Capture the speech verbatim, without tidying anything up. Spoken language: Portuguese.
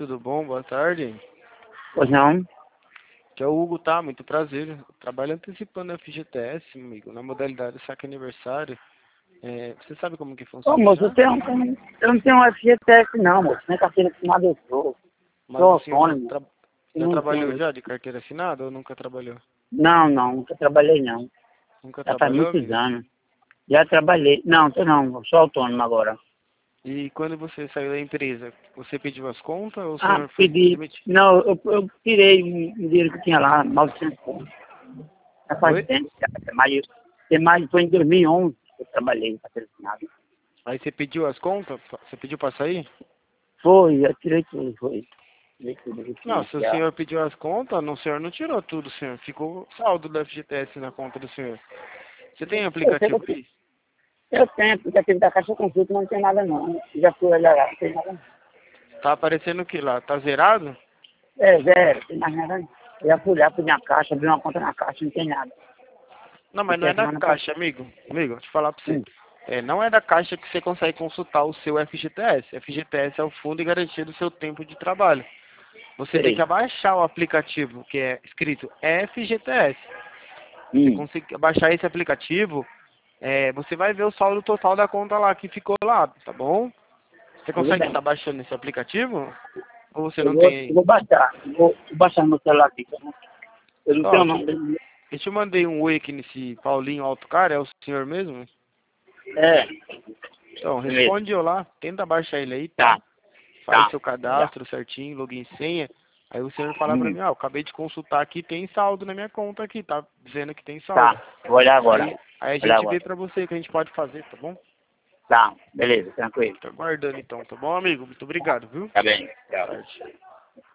tudo bom? Boa tarde. Pois não? Que é o Hugo, tá? Muito prazer. Eu trabalho antecipando a F G T S, amigo, na modalidade saque aniversário. É, você sabe como que Ô, funciona moço, eu, já? tenho, eu não tenho um F G T S não, moço. Nem carteira assinada eu sou. Mas Sou o senhor já, autônomo. tra... Eu já não trabalhou tenho. já de carteira assinada ou nunca trabalhou? Não, não, nunca trabalhei não. Nunca Já faz trabalhou, muitos amigo? anos. Já trabalhei. Não, tô não, eu sou autônomo agora. E quando você saiu da empresa, você pediu as contas ou o Ah, senhor foi pedi. demitido? Não, eu, eu tirei um dinheiro que tinha lá, novecentos contos. Já faz Oi? tempo, já, tem mais, tem mais, foi em dois mil e onze que eu trabalhei em carteira assinada. Aí você pediu as contas? Você pediu pra sair? Foi, eu tirei tudo, foi. Tirei tudo que Não, tinha se o já. senhor pediu as contas, não, o senhor não tirou tudo, senhor. Ficou saldo do F G T S na conta do senhor. Você tem Eu sei que aplicativo eu aí? Eu tenho aplicativo da Caixa Consulta, mas não tem nada não. Já fui olhar lá, não tem nada não. Tá aparecendo o que lá? Tá zerado? É, zero, não tem mais nada não. Eu já fui lá, fui na Caixa, abri uma conta na Caixa, não tem nada. Não, mas Isso não é é a da semana passada. Caixa, amigo. Amigo, deixa eu falar pra você. Hum, É, não é da Caixa que você consegue consultar o seu F G T S. F G T S é o fundo de garantia do seu tempo de trabalho. Você tem que sei. abaixar o aplicativo que é escrito F G T S. Você Hum, consegue baixar esse aplicativo, é, você vai ver o saldo total da conta lá que ficou lá, tá bom? Você tudo consegue bem. estar baixando esse aplicativo? Ou você Eu não vou, tem eu aí? vou baixar, eu vou, vou baixar no meu celular aqui. Tá bom? Eu não Ó, tenho deixa, não. deixa eu mandei um oi aqui nesse Paulinho Autocar, é o senhor mesmo? É, Então, é mesmo. responde eu lá, tenta baixar ele aí, tá? Tá, Faz tá. seu Já. cadastro certinho, login e senha. Aí o senhor falar pra Hum, mim, ah, eu acabei de consultar aqui, tem saldo na minha conta aqui, tá dizendo que tem saldo. tá. Vou olhar agora. Aí, aí a Vou olhar gente vê agora. pra você o que a gente pode fazer, tá bom? Tá, beleza, tranquilo. Tô aguardando então, tá bom, amigo? Muito obrigado, viu? Tá bem. Boa Tchau. tarde.